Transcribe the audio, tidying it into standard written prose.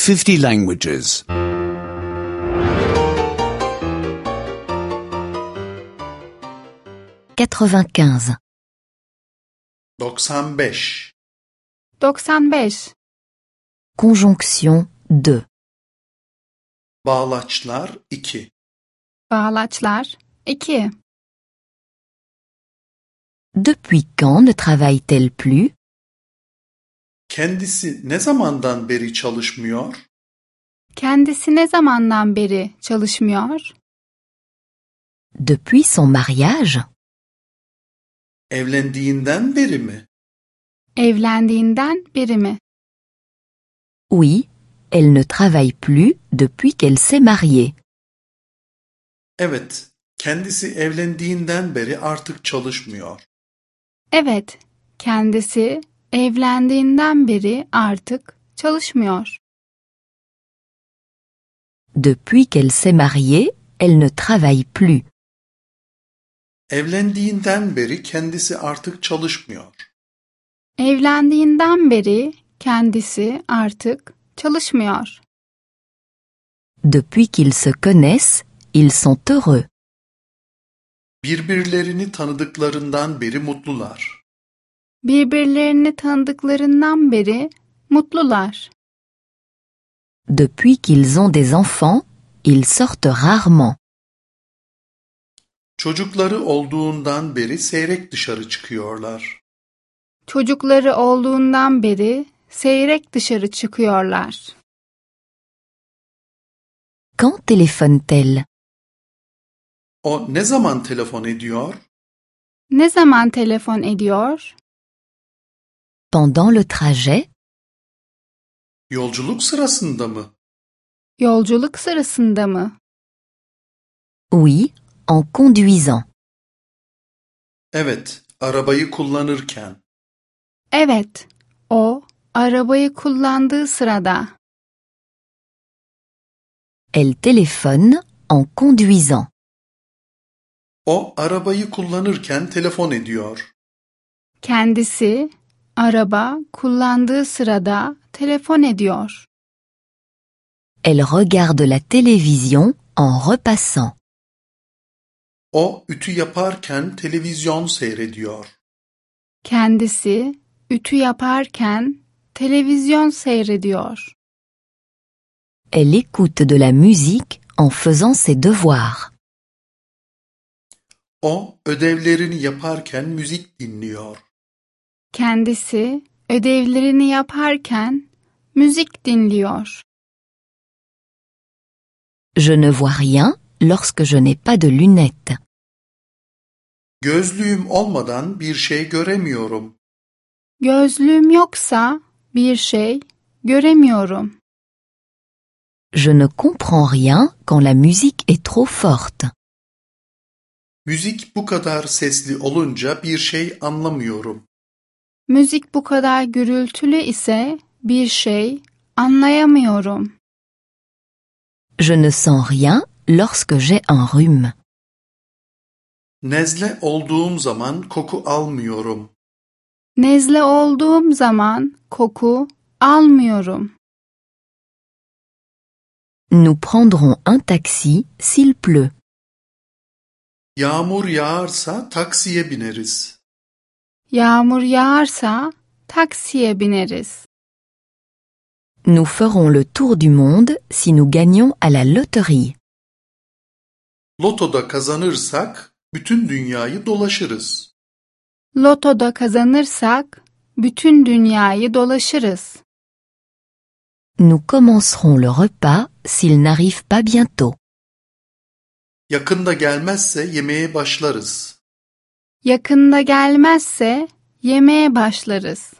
50 languages. 95. 95. 95. Conjonction 2. Bağlaçlar 2. Bağlaçlar 2. Depuis quand ne travaille-t-elle plus? Kendisi ne zamandan beri çalışmıyor? Kendisi ne zamandan beri çalışmıyor? Depuis son mariage? Evlendiğinden beri mi? Evlendiğinden beri mi? Oui, elle ne travaille plus depuis qu'elle s'est mariée. Evet, kendisi evlendiğinden beri artık çalışmıyor. Evet, kendisi evlendiğinden beri artık çalışmıyor. Depuis qu'elle s'est mariée, elle ne travaille plus. Evlendiğinden beri kendisi artık çalışmıyor. Evlendiğinden beri kendisi artık çalışmıyor. Depuis qu'ils se connaissent, ils sont heureux. Birbirlerini tanıdıklarından beri mutlular. Birbirlerini tanıdıklarından beri mutlular. Depuis qu'ils ont des enfants, ils sortent rarement. Çocukları olduğundan beri seyrek dışarı çıkıyorlar. Çocukları olduğundan beri seyrek dışarı çıkıyorlar. Quand téléphone-t-elle? O ne zaman telefon ediyor? Ne zaman telefon ediyor? Pendant le trajet? Yolculuk sırasında mı? Yolculuk sırasında mı? Oui, en conduisant. Evet, arabayı kullanırken. Evet, o arabayı kullandığı sırada. Elle téléphone en conduisant. O arabayı kullanırken telefon ediyor. Kendisi araba kullandığı sırada telefon ediyor. Elle regarde la télévision en repassant. O ütü yaparken televizyon seyrediyor. Kendisi ütü yaparken televizyon seyrediyor. Elle écoute de la musique en faisant ses devoirs. O ödevlerini yaparken müzik dinliyor. Kendisi ödevlerini yaparken müzik dinliyor. Je ne vois rien lorsque je n'ai pas de lunettes. Gözlüğüm olmadan bir şey göremiyorum. Gözlüğüm yoksa bir şey göremiyorum. Je ne comprends rien quand la musique est trop forte. Müzik bu kadar sesli olunca bir şey anlamıyorum. Müzik bu kadar gürültülü ise bir şey anlayamıyorum. Je ne sens rien lorsque j'ai un rhume. Nezle olduğum zaman koku almıyorum. Nezle olduğum zaman koku almıyorum. Nous prendrons un taxi s'il pleut. Yağmur yağarsa taksiye bineriz. Yağmur yağarsa taksiye bineriz. Nous ferons le tour du monde si nous gagnons à la loterie. Lotoda kazanırsak bütün dünyayı dolaşırız. Lotoda kazanırsak bütün dünyayı dolaşırız. Nous commencerons le repas s'il n'arrive pas bientôt. Yakında gelmezse yemeğe başlarız. Yakında gelmezse yemeğe başlarız.